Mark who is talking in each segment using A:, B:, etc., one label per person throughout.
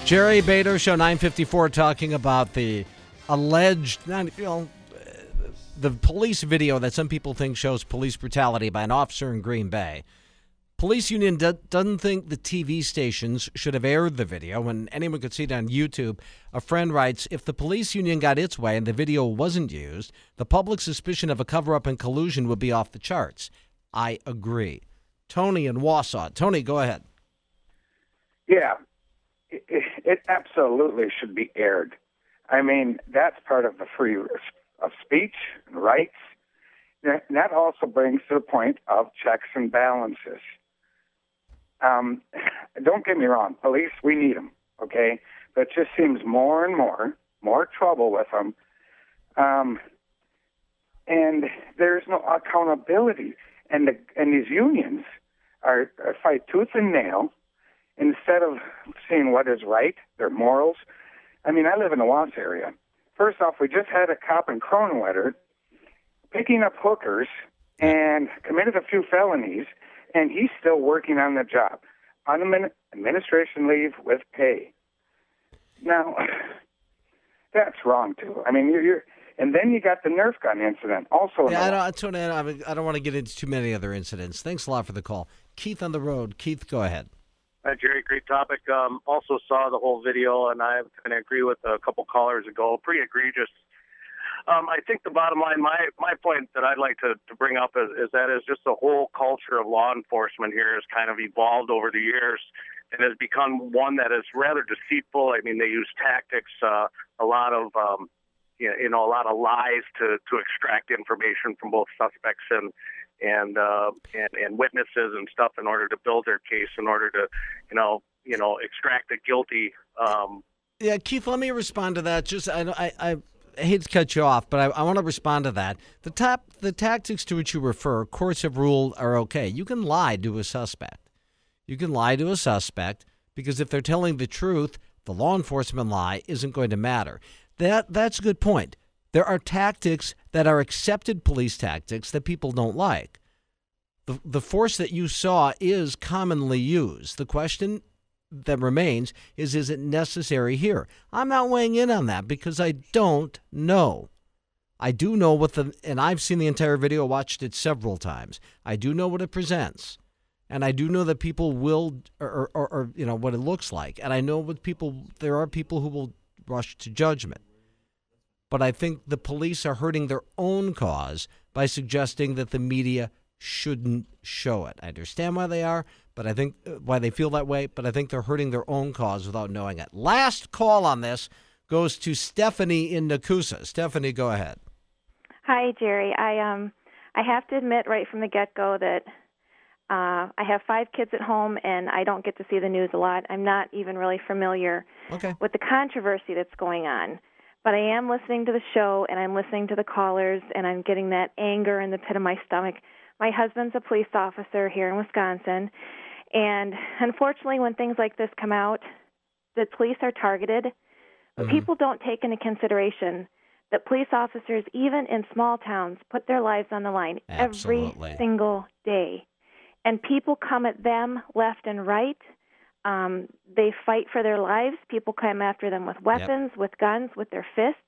A: Jerry Bader, Show 954, talking about the alleged, the police video that some people think shows police brutality by an officer in Green Bay. Police union doesn't think the TV stations should have aired the video, and anyone could see it on YouTube. A friend writes, if the police union got its way and the video wasn't used, the public suspicion of a cover-up and collusion would be off the charts. I agree. Tony in Wausau. Tony, go ahead.
B: Yeah, it absolutely should be aired. I mean, that's part of the freedom of speech and rights. And that also brings to the point of checks and balances. Don't get me wrong, police, we need them, okay? But it just seems more and more trouble with them. And there's no accountability. And these unions are fight tooth and nail instead of seeing what is right, their morals. I mean, I live in the Wausau area. First off, we just had a cop in Kronewetter picking up hookers and committed a few felonies, and he's still working on the job on administration leave with pay. Now, that's wrong too. I mean, and then you got the Nerf gun incident also.
A: Yeah, I don't want to get into too many other incidents. Thanks a lot for the call. Keith on the road. Keith, go ahead.
C: Hi, Jerry. Great topic. Also saw the whole video, and I kind of agree with a couple callers ago. Pretty egregious. I think the bottom line, my point that I'd like to bring up is that is just the whole culture of law enforcement here has kind of evolved over the years and has become one that is rather deceitful. I mean, they use tactics, a lot of a lot of lies to extract information from both suspects and witnesses and stuff in order to build their case, in order to extract the guilty.
A: Yeah, Keith, let me respond to that. Just I hate to cut you off, but I want to respond to that. The tactics to which you refer, courts have ruled are okay. You can lie to a suspect. You can lie to a suspect because if they're telling the truth, the law enforcement lie isn't going to matter. That's a good point. There are tactics that are accepted police tactics that people don't like. The force that you saw is commonly used. The question that remains is it necessary here? I'm not weighing in on that because I don't know. I do know and I've seen the entire video, watched it several times. I do know what it presents. And I do know that people will, or what it looks like. And I know there are people who will rush to judgment. But I think the police are hurting their own cause by suggesting that the media shouldn't show it. I understand why they are, but I think why they feel that way, but I think they're hurting their own cause without knowing it. Last call on this goes to Stephanie in Nakusa. Stephanie, go ahead.
D: Hi, Jerry. I have to admit right from the get-go that I have 5 kids at home, and I don't get to see the news a lot. I'm not even really familiar with the controversy that's going on. But I am listening to the show, and I'm listening to the callers, and I'm getting that anger in the pit of my stomach. My husband's a police officer here in Wisconsin, and unfortunately when things like this come out, the police are targeted, but people don't take into consideration that police officers, even in small towns, put their lives on the line every single day. And people come at them left and right. They fight for their lives. People come after them with weapons, with guns, with their fists.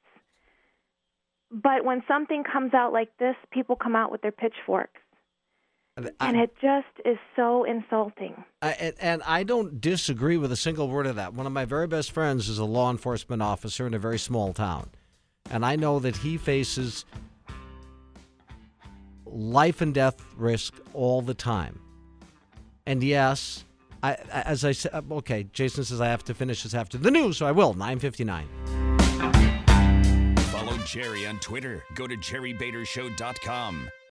D: But when something comes out like this, people come out with their pitchforks. And it just is so insulting.
A: And I don't disagree with a single word of that. One of my very best friends is a law enforcement officer in a very small town. And I know that he faces life and death risk all the time. And yes, as I said, okay, Jason says I have to finish this after the news, so I will, 9:59.
E: Follow Jerry on Twitter. Go to jerrybadershow.com.